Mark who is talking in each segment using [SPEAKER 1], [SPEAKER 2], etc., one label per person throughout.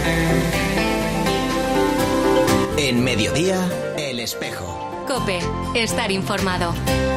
[SPEAKER 1] En Mediodía, El Espejo.
[SPEAKER 2] COPE, estar informado.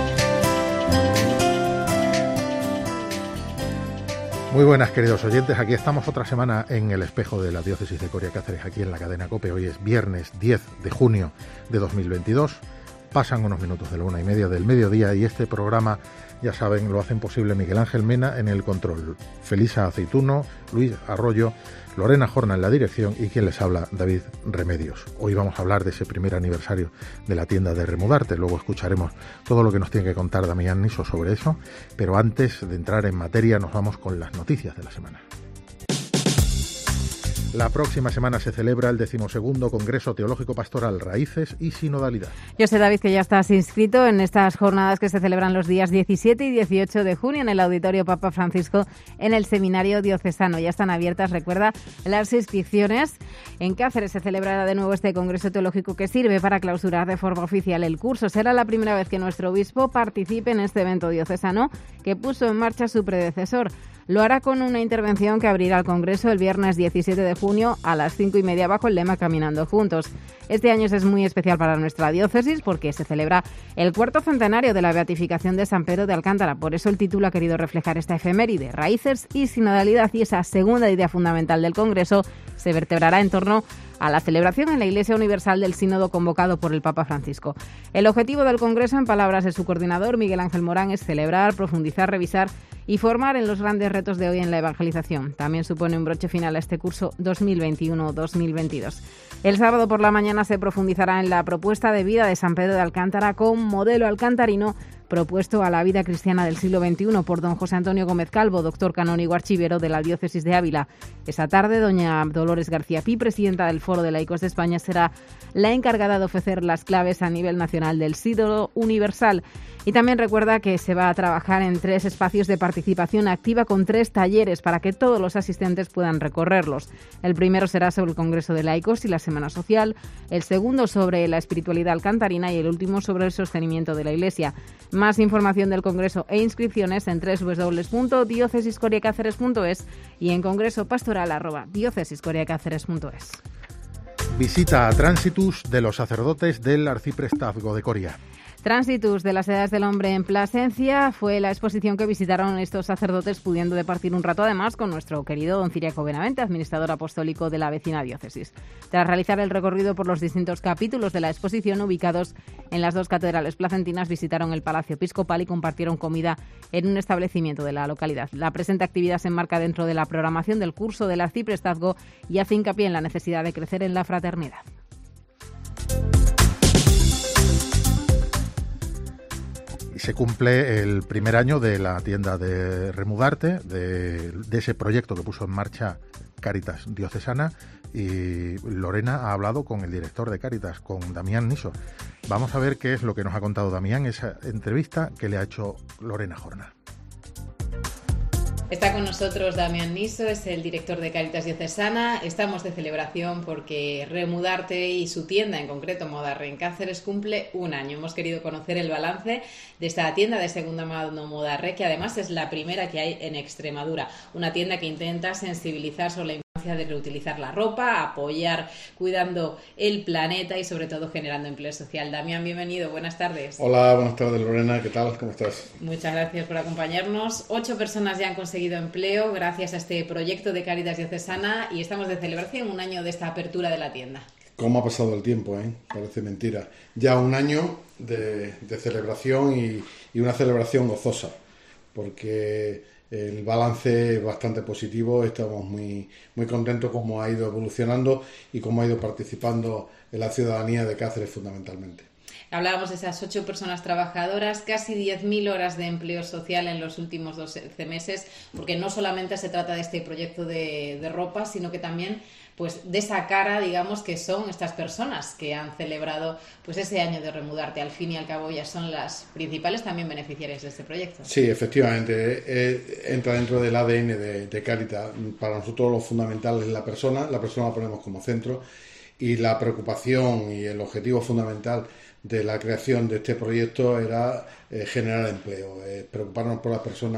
[SPEAKER 3] Muy buenas, queridos oyentes. Aquí estamos otra semana en El Espejo de la Diócesis de Coria Cáceres, aquí en la cadena COPE. Hoy es viernes 10 de junio de 2022. Pasan unos minutos de la 1:30 del mediodía y este programa, ya saben, lo hacen posible Miguel Ángel Mena en el control, Felisa Aceituno, Luis Arroyo, Lorena Jorna en la dirección y quien les habla, David Remedios. Hoy vamos a hablar de ese primer aniversario de la tienda de Remudarte. Luego escucharemos todo lo que nos tiene que contar Damián Niso sobre eso, pero antes de entrar en materia nos vamos con las noticias de la semana. La próxima semana se celebra el 12º Congreso Teológico Pastoral, Raíces y Sinodalidad.
[SPEAKER 4] Yo sé, David, que ya estás inscrito en estas jornadas que se celebran los días 17 y 18 de junio en el Auditorio Papa Francisco en el Seminario Diocesano. Ya están abiertas, recuerda, las inscripciones. En Cáceres se celebrará de nuevo este Congreso Teológico que sirve para clausurar de forma oficial el curso. Será la primera vez que nuestro obispo participe en este evento diocesano que puso en marcha su predecesor. Lo hará con una intervención que abrirá el Congreso el viernes 17 de junio a las 5:30 bajo el lema Caminando Juntos. Este año es muy especial para nuestra diócesis porque se celebra el 4º centenario de la beatificación de San Pedro de Alcántara. Por eso el título ha querido reflejar esta efeméride, Raíces y Sinodalidad, y esa segunda idea fundamental del Congreso se vertebrará en torno a la celebración en la Iglesia Universal del Sínodo convocado por el Papa Francisco. El objetivo del Congreso, en palabras de su coordinador, Miguel Ángel Morán, es celebrar, profundizar, revisar y formar en los grandes retos de hoy en la evangelización. También supone un broche final a este curso 2021-2022. El sábado por la mañana se profundizará en la propuesta de vida de San Pedro de Alcántara con modelo alcantarino propuesto a la vida cristiana del siglo XXI por don José Antonio Gómez Calvo, doctor canónigo archivero de la Diócesis de Ávila. Esa tarde, doña Dolores García Pi, presidenta del Foro de Laicos de España, será la encargada de ofrecer las claves a nivel nacional del Sínodo Universal. Y también recuerda que se va a trabajar en 3 espacios de participación activa con 3 talleres para que todos los asistentes puedan recorrerlos. El primero será sobre el Congreso de Laicos y la Semana Social, el segundo sobre la espiritualidad alcantarina y el último sobre el sostenimiento de la Iglesia. Más información del Congreso e inscripciones en www.diocesiscoriacáceres.es y en congresopastoral@diocesiscoriacáceres.es.
[SPEAKER 3] Visita a Tránsitus de los sacerdotes del Arciprestazgo de Coria.
[SPEAKER 4] Tránsitus de las edades del hombre en Plasencia fue la exposición que visitaron estos sacerdotes, pudiendo departir un rato además con nuestro querido don Ciriaco Benavente, administrador apostólico de la vecina diócesis. Tras realizar el recorrido por los distintos capítulos de la exposición ubicados en las 2 catedrales placentinas, visitaron el Palacio Episcopal y compartieron comida en un establecimiento de la localidad. La presente actividad se enmarca dentro de la programación del curso del arciprestazgo y hace hincapié en la necesidad de crecer en la fraternidad.
[SPEAKER 3] Y se cumple el primer año de la tienda de Remudarte, de ese proyecto que puso en marcha Cáritas Diocesana, y Lorena ha hablado con el director de Cáritas, con Damián Niso. Vamos a ver qué es lo que nos ha contado Damián, esa entrevista que le ha hecho Lorena Jorna.
[SPEAKER 5] Está con nosotros Damián Niso, es el director de Cáritas Diocesana. Estamos de celebración porque Remudarte y su tienda, en concreto Modarre en Cáceres, cumple un año. Hemos querido conocer el balance de esta tienda de segunda mano Modarre, que además es la primera que hay en Extremadura. Una tienda que intenta sensibilizar sobre la importancia de reutilizar la ropa, apoyar cuidando el planeta y sobre todo generando empleo social. Damián, bienvenido, buenas tardes.
[SPEAKER 6] Hola, buenas tardes Lorena, ¿qué tal? ¿Cómo estás?
[SPEAKER 5] Muchas gracias por acompañarnos. 8 personas ya han conseguido empleo gracias a este proyecto de Cáritas Diocesana y estamos de celebración, un año de esta apertura de la tienda.
[SPEAKER 6] ¿Cómo ha pasado el tiempo, eh? Parece mentira. Ya un año de celebración y una celebración gozosa, porque el balance es bastante positivo. Estamos muy contentos cómo ha ido evolucionando y cómo ha ido participando en la ciudadanía de Cáceres fundamentalmente.
[SPEAKER 5] Hablábamos de esas 8 personas trabajadoras, casi 10.000 horas de empleo social en los últimos 12 meses, porque no solamente se trata de este proyecto de ropa, sino que también pues de esa cara, digamos, que son estas personas que han celebrado pues ese año de Remudarte. Al fin y al cabo, ellas son las principales también beneficiarias de este proyecto.
[SPEAKER 6] Sí, efectivamente, entra dentro del ADN de Cáritas. Para nosotros lo fundamental es la persona la ponemos como centro, y la preocupación y el objetivo fundamental de la creación de este proyecto era generar empleo, preocuparnos por las personas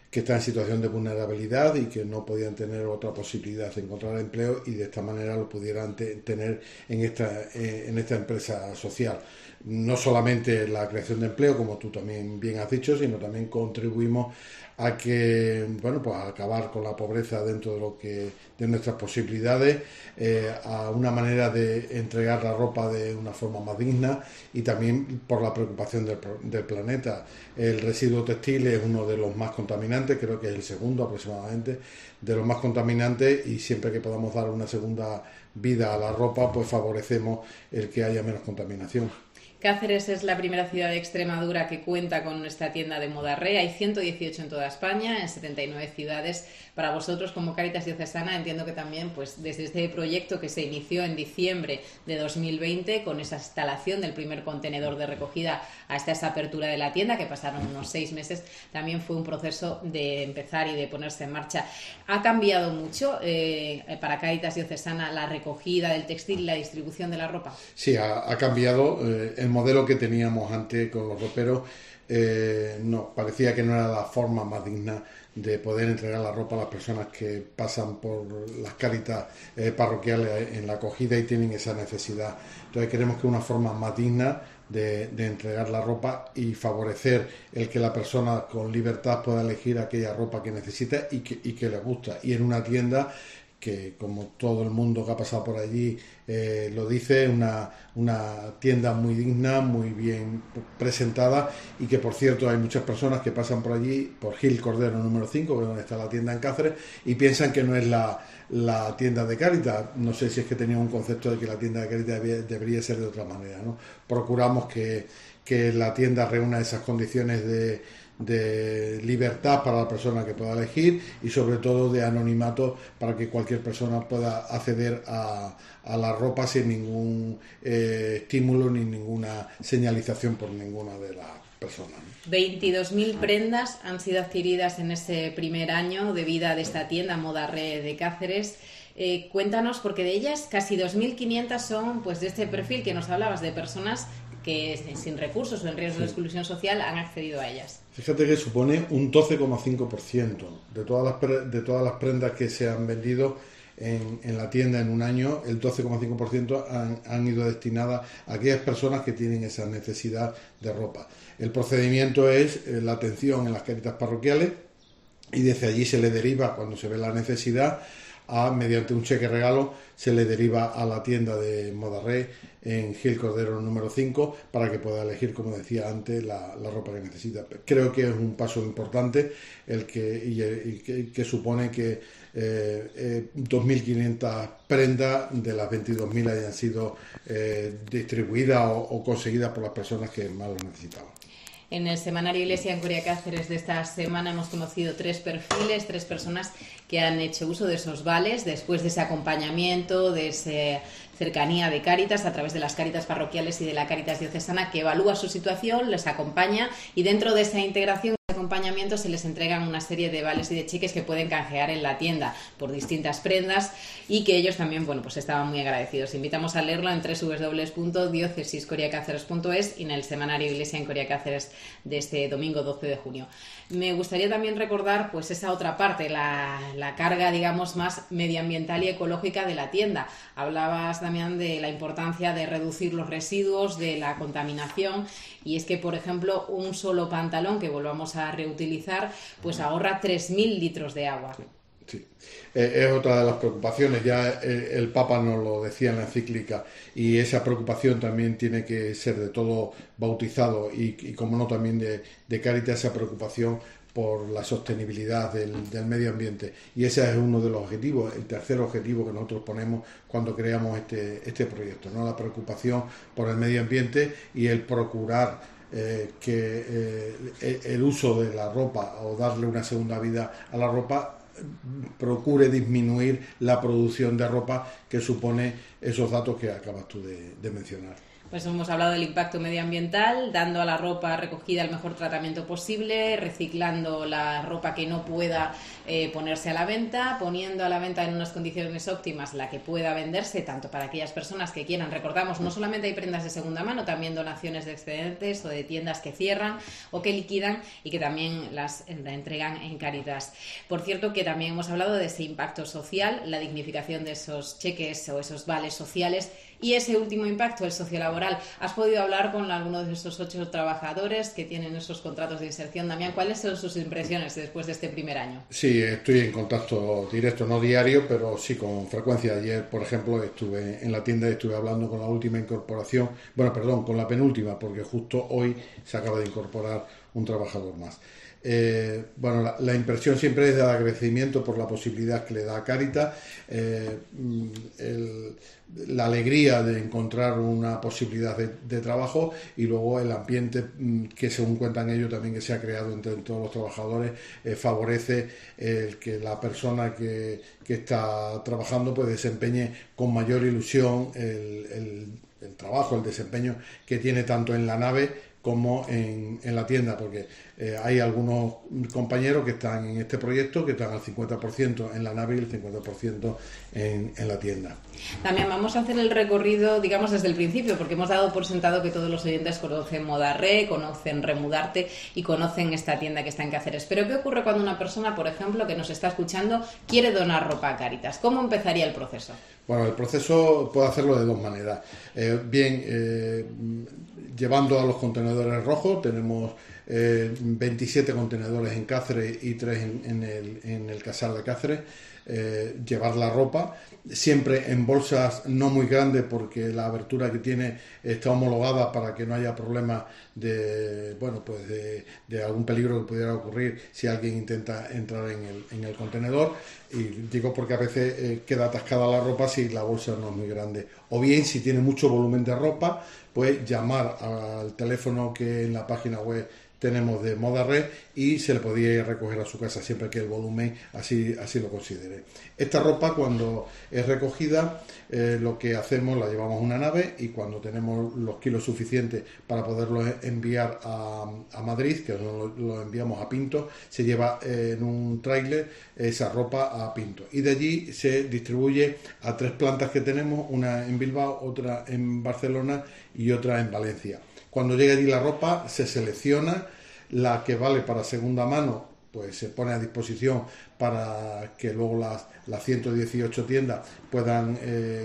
[SPEAKER 6] que están en situación de vulnerabilidad y que no podían tener otra posibilidad de encontrar empleo y de esta manera lo pudieran tener en esta empresa social. No solamente la creación de empleo, como tú también bien has dicho, sino también contribuimos a que, bueno, pues a acabar con la pobreza dentro de nuestras posibilidades, a una manera de entregar la ropa de una forma más digna y también por la preocupación del planeta. El residuo textil es uno de los más contaminantes, creo que es el segundo aproximadamente de los más contaminantes, y siempre que podamos dar una segunda vida a la ropa, pues favorecemos el que haya menos contaminación.
[SPEAKER 5] Cáceres es la primera ciudad de Extremadura que cuenta con esta tienda de Moda Re. Hay 118 en toda España, en 79 ciudades. Para vosotros, como Cáritas Diocesana, entiendo que también, pues desde este proyecto que se inició en diciembre de 2020, con esa instalación del primer contenedor de recogida hasta esa apertura de la tienda, que pasaron unos 6 meses, también fue un proceso de empezar y de ponerse en marcha. ¿Ha cambiado mucho para Cáritas Diocesana la recogida del textil y la distribución de la ropa?
[SPEAKER 6] Sí, ha cambiado. El modelo que teníamos antes con los roperos no, parecía que no era la forma más digna de poder entregar la ropa a las personas que pasan por las Cáritas parroquiales en la acogida y tienen esa necesidad. Entonces queremos que una forma más digna de entregar la ropa y favorecer el que la persona con libertad pueda elegir aquella ropa que necesita y que le gusta. Y en una tienda que, como todo el mundo que ha pasado por allí lo dice, una tienda muy digna, muy bien presentada, y que, por cierto, hay muchas personas que pasan por allí, por Gil Cordero número 5, que es donde está la tienda en Cáceres, y piensan que no es la tienda de Cáritas. No sé si es que tenía un concepto de que la tienda de Cáritas debería ser de otra manera, ¿no? Procuramos que la tienda reúna esas condiciones de libertad para la persona que pueda elegir y sobre todo de anonimato para que cualquier persona pueda acceder a la ropa sin ningún estímulo ni ninguna señalización por ninguna de las personas.
[SPEAKER 5] 22.000 prendas han sido adquiridas en ese primer año de vida de esta tienda Moda Re de Cáceres. Cuéntanos, porque de ellas casi 2.500 son pues de este perfil que nos hablabas, de personas que sin recursos o en riesgo de exclusión social han accedido a ellas.
[SPEAKER 6] Fíjate que supone un 12,5% de todas las prendas que se han vendido en la tienda en un año. El 12,5% han ido destinadas a aquellas personas que tienen esa necesidad de ropa. El procedimiento es la atención en las Cáritas parroquiales, y desde allí se le deriva, cuando se ve la necesidad, mediante un cheque regalo, se le deriva a la tienda de Moda Re en Gil Cordero número 5 para que pueda elegir, como decía antes, la ropa que necesita. Creo que es un paso importante el que supone que 2.500 prendas de las 22.000 hayan sido distribuidas o conseguidas por las personas que más lo necesitaban.
[SPEAKER 5] En el semanario Iglesia en Coria Cáceres de esta semana hemos conocido 3 perfiles, 3 personas que han hecho uso de esos vales después de ese acompañamiento, de esa cercanía de Cáritas a través de las Cáritas parroquiales y de la Cáritas diocesana, que evalúa su situación, les acompaña, y dentro de esa integración, acompañamiento, se les entregan una serie de vales y de cheques que pueden canjear en la tienda por distintas prendas, y que ellos también, bueno, pues estaban muy agradecidos. Invitamos a leerlo en www.diocesiscoriacáceres.es y en el semanario Iglesia en Coria Cáceres de este domingo 12 de junio. Me gustaría también recordar pues esa otra parte, la carga, digamos, más medioambiental y ecológica de la tienda. Hablabas, Damián, de la importancia de reducir los residuos, de la contaminación, y es que, por ejemplo, un solo pantalón que volvamos a reutilizar pues ahorra 3.000 litros de agua.
[SPEAKER 6] Sí, es otra de las preocupaciones. Ya el Papa nos lo decía en la encíclica, y esa preocupación también tiene que ser de todo bautizado y como no, también de Cáritas, esa preocupación por la sostenibilidad del medio ambiente, y ese es uno de los objetivos, el tercer objetivo que nosotros ponemos cuando creamos este proyecto, ¿no? La preocupación por el medio ambiente y el procurar que el uso de la ropa, o darle una segunda vida a la ropa, procure disminuir la producción de ropa que supone esos datos que acabas tú de mencionar.
[SPEAKER 5] Pues hemos hablado del impacto medioambiental, dando a la ropa recogida el mejor tratamiento posible, reciclando la ropa que no pueda ponerse a la venta, poniendo a la venta en unas condiciones óptimas la que pueda venderse, tanto para aquellas personas que quieran. Recordamos, no solamente hay prendas de segunda mano, también donaciones de excedentes o de tiendas que cierran o que liquidan y que también las entregan en Cáritas. Por cierto, que también hemos hablado de ese impacto social, la dignificación de esos cheques o esos vales sociales. Y ese último impacto, el sociolaboral. ¿Has podido hablar con alguno de esos 8 trabajadores que tienen esos contratos de inserción? Damián, ¿cuáles son sus impresiones después de este primer año?
[SPEAKER 6] Sí, estoy en contacto directo, no diario, pero sí con frecuencia. Ayer, por ejemplo, estuve en la tienda y estuve hablando con la última incorporación, con la penúltima, porque justo hoy se acaba de incorporar un trabajador más. La impresión siempre es de agradecimiento por la posibilidad que le da a Cáritas, la alegría de encontrar una posibilidad de trabajo y luego el ambiente que, según cuentan ellos, también que se ha creado entre todos los trabajadores, favorece el que la persona que está trabajando pues desempeñe con mayor ilusión el trabajo, el desempeño que tiene tanto en la nave como en la tienda, porque hay algunos compañeros que están en este proyecto que están al 50% en la nave y el 50% en la tienda.
[SPEAKER 5] También vamos a hacer el recorrido, digamos, desde el principio, porque hemos dado por sentado que todos los oyentes conocen Moda-Re, conocen Remudarte y conocen esta tienda que está en Cáceres. Pero ¿qué ocurre cuando una persona, por ejemplo, que nos está escuchando, quiere donar ropa a Cáritas? ¿Cómo empezaría el proceso?
[SPEAKER 6] Bueno, el proceso puede hacerlo de dos maneras. Llevando a los contenedores rojos, tenemos 27 contenedores en Cáceres y 3 en el Casar de Cáceres. Llevar la ropa siempre en bolsas no muy grandes, porque la abertura que tiene está homologada para que no haya problemas de algún peligro que pudiera ocurrir si alguien intenta entrar en el contenedor. Y digo porque a veces queda atascada la ropa si la bolsa no es muy grande, o bien si tiene mucho volumen de ropa, pues llamar al teléfono que en la página web tenemos de Moda-Re y se le podía recoger a su casa siempre que el volumen así lo considere. Esta ropa, cuando es recogida, lo que hacemos, la llevamos a una nave, y cuando tenemos los kilos suficientes para poderlos enviar a Madrid, que lo enviamos a Pinto, se lleva en un tráiler esa ropa a Pinto, y de allí se distribuye a 3 plantas que tenemos, una en Bilbao, otra en Barcelona y otra en Valencia. Cuando llega allí la ropa, se selecciona la que vale para segunda mano, pues se pone a disposición para que luego las 118 tiendas puedan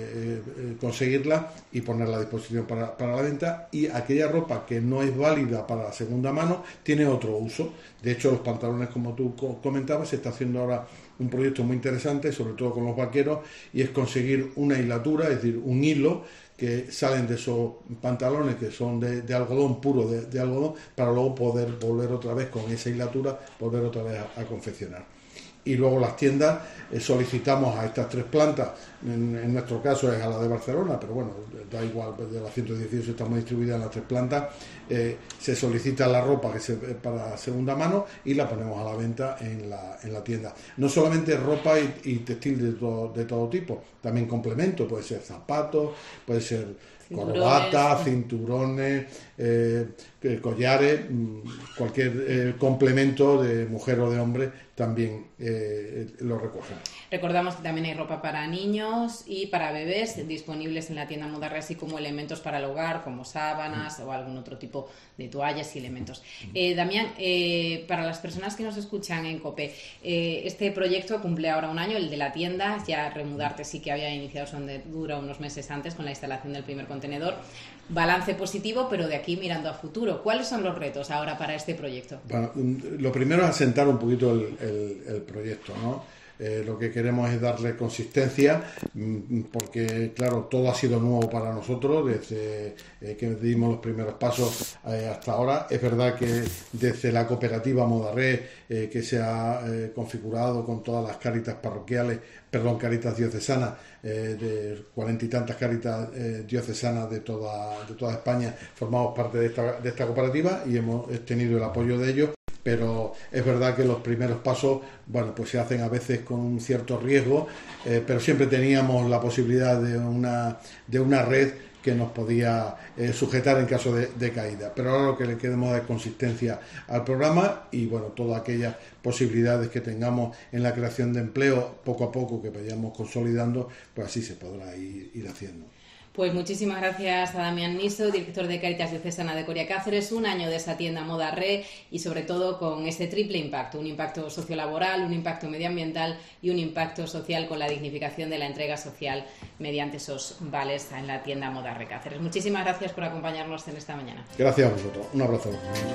[SPEAKER 6] conseguirla y ponerla a disposición para la venta. Y aquella ropa que no es válida para la segunda mano tiene otro uso. De hecho, los pantalones, como tú comentabas, se está haciendo ahora un proyecto muy interesante, sobre todo con los vaqueros, y es conseguir una hilatura, es decir, un hilo que salen de esos pantalones que son de algodón, puro de algodón, para luego poder volver otra vez con esa hilatura, volver otra vez a confeccionar. Y luego las tiendas solicitamos a estas 3 plantas, en nuestro caso es a la de Barcelona, pero bueno, da igual, de las 118 estamos distribuidas en las 3 plantas, se solicita la ropa para segunda mano y la ponemos a la venta en la tienda. No solamente ropa y textil de todo tipo, también complemento, puede ser zapatos, puede ser corbatas, cinturones, collares, cualquier complemento de mujer o de hombre también lo recogen.
[SPEAKER 5] Recordamos que también hay ropa para niños y para bebés disponibles en la tienda Moda-Re, así como elementos para el hogar, como sábanas o algún otro tipo de toallas y elementos. Damián, para las personas que nos escuchan en COPE, este proyecto cumple ahora un año, el de la tienda. Ya Remudarte sí que había iniciado su andadura unos meses antes con la instalación del primer contenedor. Balance positivo, pero de aquí mirando a futuro. ¿Cuáles son los retos ahora para este proyecto?
[SPEAKER 6] Bueno, lo primero es asentar un poquito el proyecto, ¿no? Lo que queremos es darle consistencia, porque claro, todo ha sido nuevo para nosotros desde que dimos los primeros pasos hasta ahora. Es verdad que desde la cooperativa Moda-Re, que se ha configurado con todas las Cáritas parroquiales, Cáritas diocesanas, de 40 y tantas Cáritas diocesanas de toda España, formamos parte de esta cooperativa y hemos tenido el apoyo de ellos. Pero es verdad que los primeros pasos, bueno, pues se hacen a veces con un cierto riesgo, pero siempre teníamos la posibilidad de una red que nos podía sujetar en caso de caída. Pero ahora lo que le queremos dar consistencia al programa y bueno, todas aquellas posibilidades que tengamos en la creación de empleo poco a poco que vayamos consolidando, pues así se podrá ir haciendo.
[SPEAKER 5] Pues muchísimas gracias a Damián Niso, director de Cáritas Diocesana de Coria Cáceres, un año de esa tienda Moda Re y sobre todo con ese triple impacto, un impacto sociolaboral, un impacto medioambiental y un impacto social con la dignificación de la entrega social mediante esos vales en la tienda Moda Re Cáceres. Muchísimas gracias por acompañarnos en esta mañana.
[SPEAKER 6] Gracias a vosotros, un abrazo.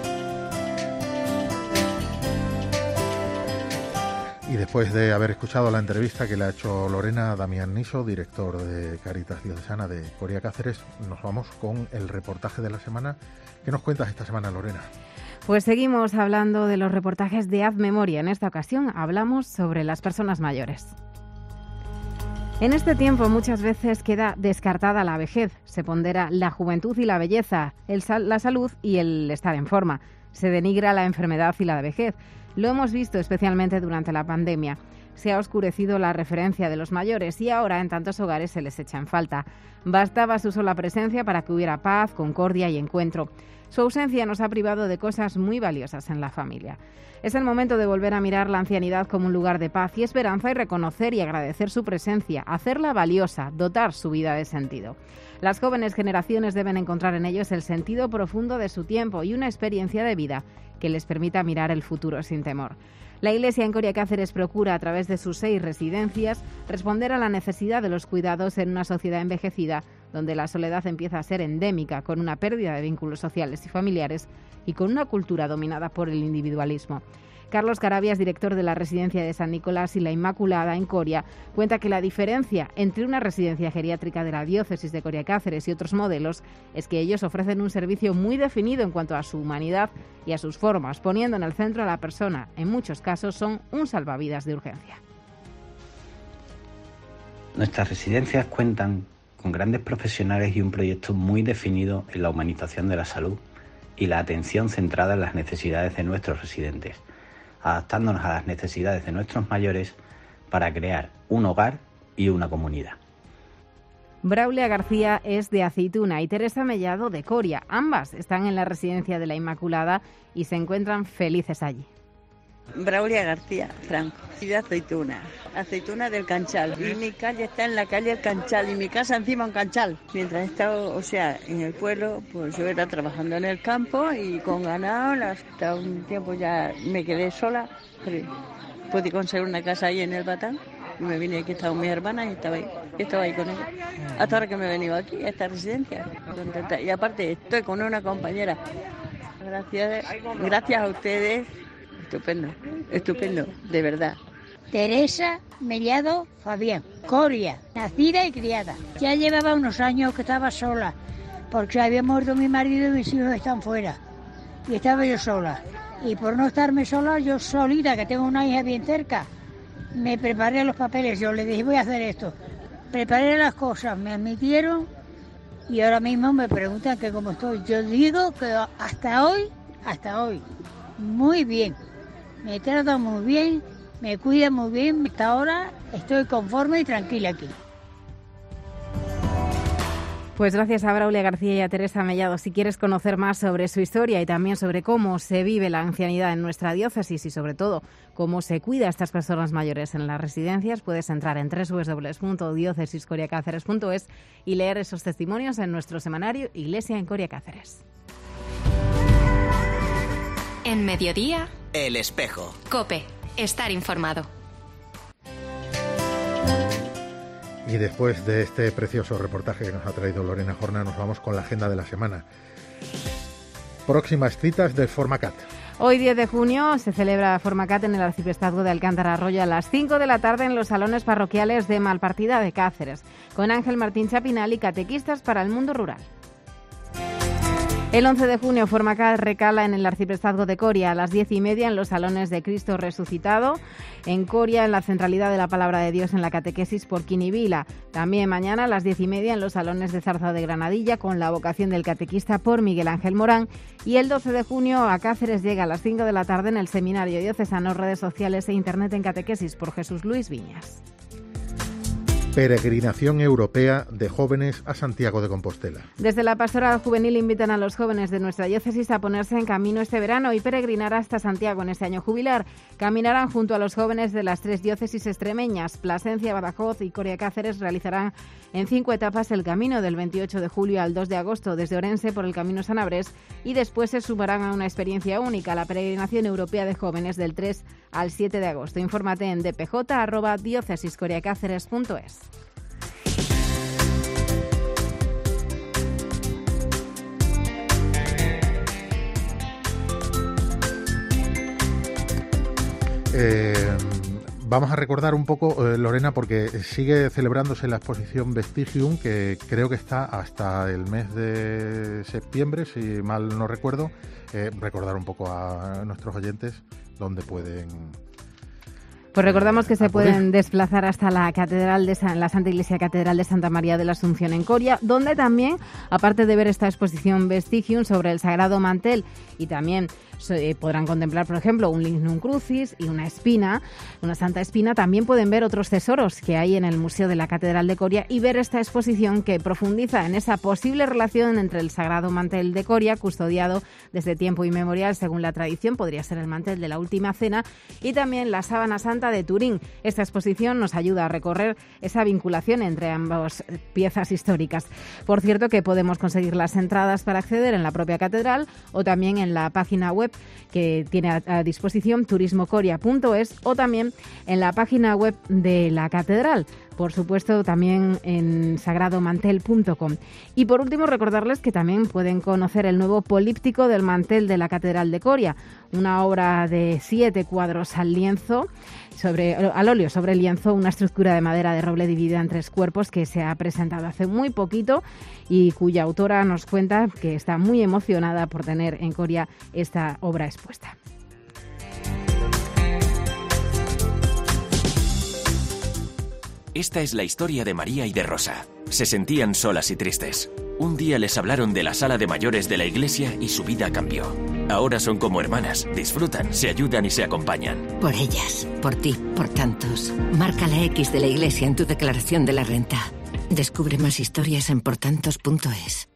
[SPEAKER 3] Y después de haber escuchado la entrevista que le ha hecho Lorena a Damián Niso, director de Cáritas Diocesana de Coria Cáceres, nos vamos con el reportaje de la semana. ¿Qué nos cuentas esta semana, Lorena?
[SPEAKER 4] Pues seguimos hablando de los reportajes de Haz Memoria. En esta ocasión hablamos sobre las personas mayores. En este tiempo muchas veces queda descartada la vejez. Se pondera la juventud y la belleza, la salud y el estar en forma. Se denigra la enfermedad y la vejez. Lo hemos visto especialmente durante la pandemia. Se ha oscurecido la referencia de los mayores y ahora en tantos hogares se les echa en falta. Bastaba su sola presencia para que hubiera paz, concordia y encuentro. Su ausencia nos ha privado de cosas muy valiosas en la familia. Es el momento de volver a mirar la ancianidad como un lugar de paz y esperanza y reconocer y agradecer su presencia, hacerla valiosa, dotar su vida de sentido. Las jóvenes generaciones deben encontrar en ellos el sentido profundo de su tiempo y una experiencia de vida que les permita mirar el futuro sin temor. La Iglesia en Coria Cáceres procura, a través de sus 6 residencias, responder a la necesidad de los cuidados en una sociedad envejecida, donde la soledad empieza a ser endémica, con una pérdida de vínculos sociales y familiares y con una cultura dominada por el individualismo. Carlos Carabias, director de la residencia de San Nicolás y la Inmaculada en Coria, cuenta que la diferencia entre una residencia geriátrica de la diócesis de Coria Cáceres y otros modelos es que ellos ofrecen un servicio muy definido en cuanto a su humanidad y a sus formas, poniendo en el centro a la persona. En muchos casos son un salvavidas de urgencia.
[SPEAKER 7] Nuestras residencias cuentan con grandes profesionales y un proyecto muy definido en la humanización de la salud y la atención centrada en las necesidades de nuestros residentes, adaptándonos a las necesidades de nuestros mayores para crear un hogar y una comunidad.
[SPEAKER 4] Braulia García es de Aceituna y Teresa Mellado de Coria. Ambas están en la residencia de la Inmaculada y se encuentran felices allí.
[SPEAKER 8] Braulia García Franco, y de Aceituna, Aceituna del Canchal. Y mi calle está en la calle El Canchal y mi casa encima un canchal. Mientras he estado, en el pueblo, pues yo era trabajando en el campo y con ganado. Hasta un tiempo ya me quedé sola, pero pude conseguir una casa ahí en el Batán. Y me vine aquí, estaban mis hermanas y estaba ahí con ellas. Hasta ahora que me he venido aquí, a esta residencia. Contenta. Y aparte estoy con una compañera. Gracias a ustedes. Estupendo, de verdad.
[SPEAKER 9] Teresa Mellado Fabián, Coria, nacida y criada. Ya llevaba unos años que estaba sola, porque había muerto mi marido y mis hijos están fuera. Y estaba yo sola. Y por no estarme sola, yo solita, que tengo una hija bien cerca, me preparé los papeles. Yo le dije, voy a hacer esto. Preparé las cosas, me admitieron y ahora mismo me preguntan que cómo estoy. Yo digo que hasta hoy, muy bien. Me trata muy bien, me cuida muy bien. Hasta ahora estoy conforme y tranquila aquí.
[SPEAKER 4] Pues gracias a Braulia García y a Teresa Mellado. Si quieres conocer más sobre su historia y también sobre cómo se vive la ancianidad en nuestra diócesis y sobre todo cómo se cuida a estas personas mayores en las residencias, puedes entrar en www.diocesiscoriacáceres.es y leer esos testimonios en nuestro semanario Iglesia en Coria Cáceres.
[SPEAKER 2] En Mediodía,
[SPEAKER 1] El Espejo.
[SPEAKER 2] COPE. Estar informado.
[SPEAKER 3] Y después de este precioso reportaje que nos ha traído Lorena Jorna, nos vamos con la agenda de la semana. Próximas citas de Formacat.
[SPEAKER 4] Hoy, 10 de junio, se celebra Formacat en el Arciprestazgo de Alcántara Arroyo a las 5 de la tarde en los salones parroquiales de Malpartida de Cáceres, con Ángel Martín Chapinal y catequistas para el mundo rural. El 11 de junio, Formacat recala en el Arciprestazgo de Coria a las 10:30 en los salones de Cristo Resucitado. En Coria, en la centralidad de la Palabra de Dios en la catequesis por Quinivila. También mañana a las 10:30 en los salones de Zarza de Granadilla con la vocación del catequista por Miguel Ángel Morán. Y el 12 de junio a Cáceres llega a las 5 de la tarde en el Seminario Diocesano, redes sociales e internet en catequesis por Jesús Luis Viñas.
[SPEAKER 3] Peregrinación europea de jóvenes a Santiago de Compostela.
[SPEAKER 4] Desde la Pastoral Juvenil invitan a los jóvenes de nuestra diócesis a ponerse en camino este verano y peregrinar hasta Santiago en este año jubilar. Caminarán junto a los jóvenes de las 3 diócesis extremeñas, Plasencia, Badajoz y Coria Cáceres. Realizarán en 5 etapas el camino del 28 de julio al 2 de agosto desde Orense por el Camino Sanabres y después se sumarán a una experiencia única, la Peregrinación Europea de Jóvenes del 3 al 7 de agosto. Infórmate en dpj@diocesiscoriacáceres.es.
[SPEAKER 3] Vamos a recordar un poco, Lorena, porque sigue celebrándose la exposición Vestigium, que creo que está hasta el mes de septiembre, si mal no recuerdo. Recordar un poco a nuestros oyentes dónde pueden...
[SPEAKER 4] Pues recordamos que se pueden desplazar hasta la Catedral de la Santa Iglesia Catedral de Santa María de la Asunción en Coria, donde también, aparte de ver esta exposición Vestigium sobre el Sagrado Mantel, y también podrán contemplar, por ejemplo, un Lignum Crucis y una espina, una Santa Espina, también pueden ver otros tesoros que hay en el Museo de la Catedral de Coria y ver esta exposición que profundiza en esa posible relación entre el Sagrado Mantel de Coria, custodiado desde tiempo inmemorial, según la tradición, podría ser el mantel de la Última Cena, y también la Sábana Santa de Turín. Esta exposición nos ayuda a recorrer esa vinculación entre ambas piezas históricas. Por cierto, que podemos conseguir las entradas para acceder en la propia catedral o también en la página web que tiene a disposición turismocoria.es o también en la página web de la catedral. Por supuesto, también en sagradomantel.com. Y por último, recordarles que también pueden conocer el nuevo políptico del mantel de la Catedral de Coria, una obra de 7 cuadros al lienzo, al óleo sobre el lienzo, una estructura de madera de roble dividida en 3 cuerpos que se ha presentado hace muy poquito y cuya autora nos cuenta que está muy emocionada por tener en Coria esta obra expuesta.
[SPEAKER 10] Esta es la historia de María y de Rosa. Se sentían solas y tristes. Un día les hablaron de la sala de mayores de la iglesia y su vida cambió. Ahora son como hermanas, disfrutan, se ayudan y se acompañan.
[SPEAKER 11] Por ellas, por ti, por tantos. Marca la X de la iglesia en tu declaración de la renta. Descubre más historias en portantos.es.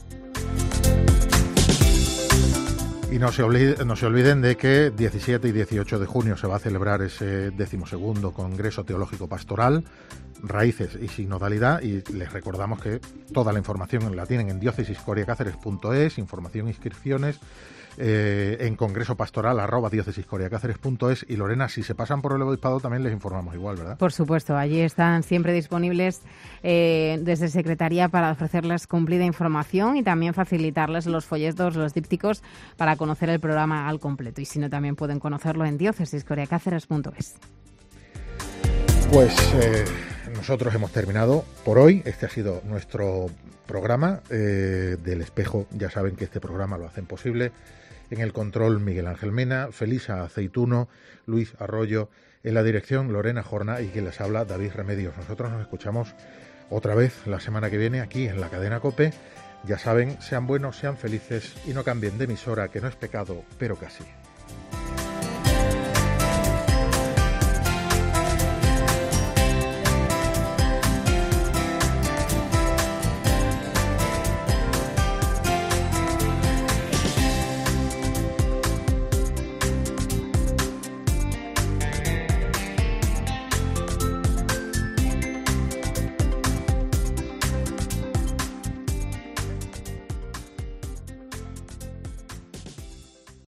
[SPEAKER 3] Y no se olviden de que 17 y 18 de junio se va a celebrar ese 12º Congreso Teológico Pastoral, Raíces y Sinodalidad, y les recordamos que toda la información la tienen en diocesiscoriacáceres.es, información e inscripciones, en congresopastoral@diocesiscoriacáceres.es. Y Lorena, si se pasan por el obispado también les informamos igual, ¿verdad?
[SPEAKER 4] Por supuesto, allí están siempre disponibles desde Secretaría para ofrecerles cumplida información y también facilitarles los folletos, los dípticos para conocer el programa al completo. Y si no, también pueden conocerlo en diocesiscoriacáceres.es.
[SPEAKER 3] Pues nosotros hemos terminado por hoy. Este ha sido nuestro programa del Espejo. Ya saben que este programa lo hacen posible en el control Miguel Ángel Mena, Felisa Aceituno, Luis Arroyo, en la dirección Lorena Jorna y quien les habla David Remedios. Nosotros nos escuchamos otra vez la semana que viene aquí en la cadena COPE. Ya saben, sean buenos, sean felices y no cambien de emisora, que no es pecado, pero casi.